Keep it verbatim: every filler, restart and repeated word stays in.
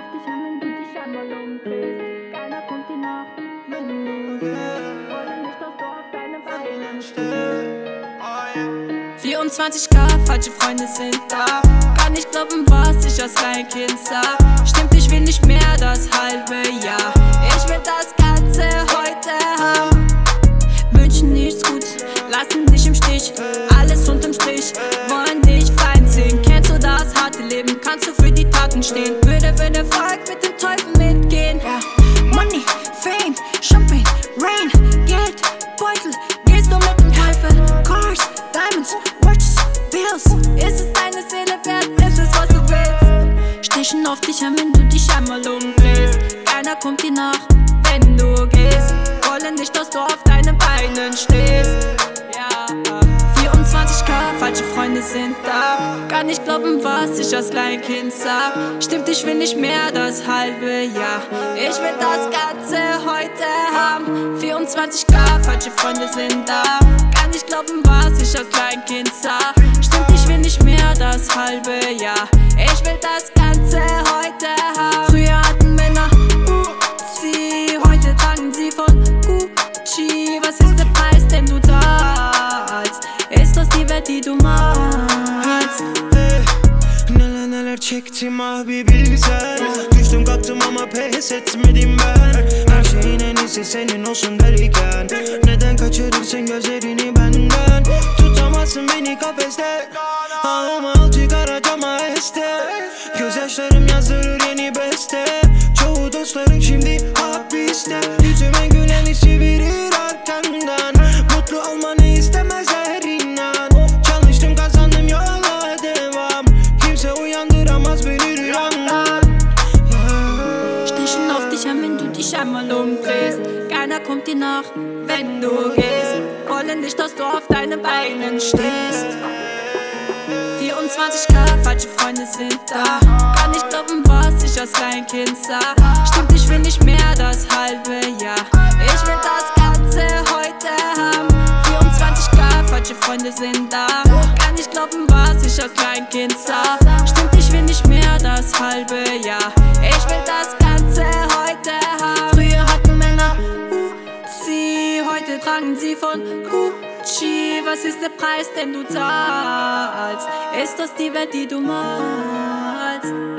dich an, wenn du dich einmal umdrehst. Keiner kommt dir nach, wenn du gehst. Wollen nicht, dass du auf deinen Beinen stehst. vierundzwanzig K, falsche Freunde sind da. Kann nicht glauben, was ich als Kleinkind sah. Stimmt, ich will nicht mehr das halbe Jahr. Ich will das Ganze heute haben. Wünschen nichts Gutes, lassen dich im Stich. Alles unterm Strich, wollen dich fallen sehen. Kennst du das harte Leben, kannst du für die Taten stehen. Würde, würde Volk mit dem Teufel mitgehen. Ja. Money, Fame, Champagne, Rain, Geld, Beutel. Gehst du mit dem Teufel? Cars, Diamonds, Watches, Bills. Ist es deine Seele wert? Ist es, was du willst? Stechen auf dich an, wenn du dich einmal umdrehst. Keiner kommt dir nach, wenn du gehst. Wollen nicht, dass du auf deinen Beinen stehst. Ja. vierundzwanzig K, falsche Freunde sind da. Kann nicht glauben, was ich als Kleinkind sah. Stimmt, ich will nicht mehr das halbe Jahr. Ich will das Ganze heute haben. vierundzwanzig K, falsche Freunde sind da. Kann nicht glauben, was ich als Kleinkind sah. Stimmt, ich will nicht mehr das halbe Jahr. Ich will das Ganze heute haben. Früher hatten Männer Uzi, heute tragen sie von Gucci. Was ist der Preis, den du zahlst? Ist das die Welt, die du malst? Neler neler çektim ah bir bilsen. Düştüm kalktım ama pes etmedim ben. Her şeyin en iyisi senin olsun derken. Neden kaçırırsın gözlerini benden? Tutamazsın beni kafeste. Ağlama al çıkar cama este. Gözyaşlarım yazdırır yeni beste. Çoğu dostlarım şimdi hapiste. Yüzüme güleni çevirir arkandan. Mutlu olmanı istemezler inan. Çalıştım kazandım yola devam. Kimse uyandıramaz beni rüyamdan. Stechen auf dich an, wenn du dich einmal umdrehst. Keiner kommt dir nach, wenn du gehst. Wollen nicht, dass du auf deinen Beinen stehst. vierundzwanzig K, falsche Freunde sind da. Kann nicht glauben, was ich als Kleinkind sah. Stimmt, ich will nicht mehr das halbe Jahr. Ich will das Ganze heute haben. vierundzwanzig K, falsche Freunde sind da. Kann nicht glauben, was ich als Kleinkind sah. Stimmt, ich will nicht mehr das halbe Jahr. Ich will das Ganze heute haben. Früher hatten Männer Uzi, heute tragen sie von Gucci. Was ist der Preis, den du zahlst? Ist das die Welt, die du malst?